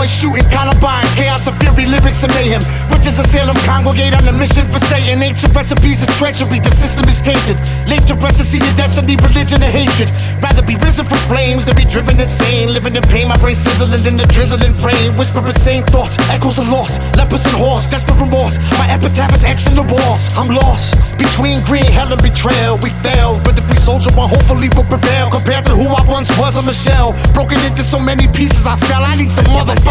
shooting, Columbine, chaos and fury, lyrics and mayhem. Witches of Salem congregate on a mission for Satan. Ancient recipes of treachery, the system is tainted. Late to rest to see your destiny, religion and hatred. Rather be risen from flames than be driven insane. Living in pain, my brain sizzling in the drizzling rain. Whispering insane thoughts, echoes of loss. Lepers and horse, desperate remorse. My epitaph is etched in the walls. I'm lost between green hell and betrayal. We failed, but the free soldier one hopefully will prevail. Compared to who I once was, I'm a shell. Broken into so many pieces, I fell. I need some motherfuckers.